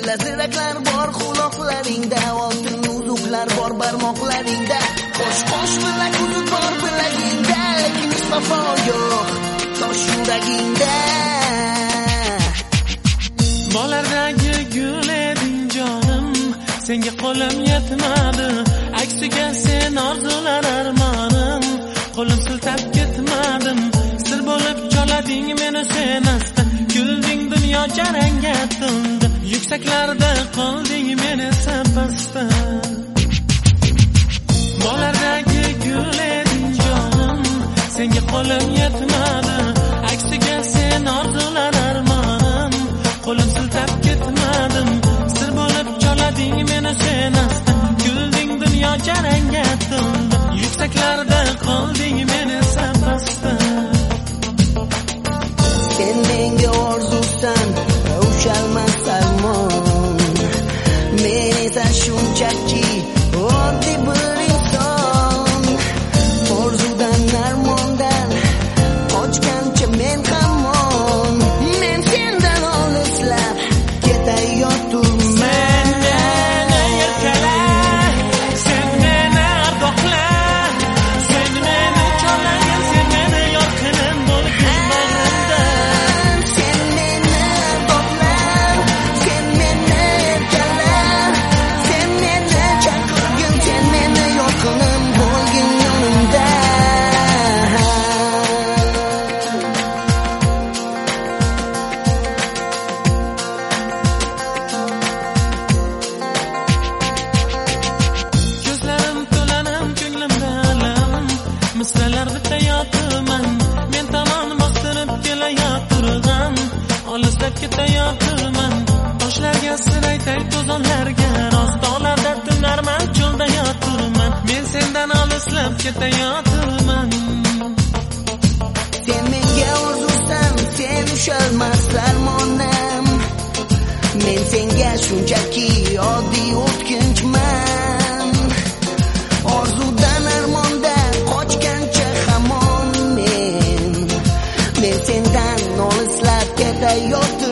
Laziraklar bor quloqlaringda, oltin uzuklar bor barmoqlaringda, qo'sh bilan uzuk bor bilagingda, lekin vafo yo'q tosh yuragingda. Bolalardagi gul eding jonim, senga qo'lim yetmadi, aksiga sen orzular armonim, qo'lim siltab ketmadim. Sir bo'lib cholading meni sen asta, kulding dunyo jarangga to'ldi, yuksaklarda qolding meni sapasta. Bolalardagi gul eding jonim, senga qo'lim yetmadi, aksiga sen orzular armonim, qo'lim siltab ketmadim. Sir bo'lib cholading meni sen asta, kulding dunyo jarangga to'ldi, yuksaklarda qolding meni sapasta. Sen menga orzusan, ushalmas armon, men esa shunchaki oddiy bir inson. Orzudan armondan qochgancha men hamon, men sendan olislab ketayoturman. Misralar bitayotirman, men tomon bostirib kelayotirman, olislab ketayotirman. Toshlarga sir aytay, to'zonlarga rostdolarda tunarman, cho'lda yotirman, men sendan olislab ketayotirman. Sen menga orzusan, sen ushalmas armonim, men senga shunchaki oddiy o'tkinchman. Orzudan armondan qochgancha hamon men sendan olislab ketayotirman.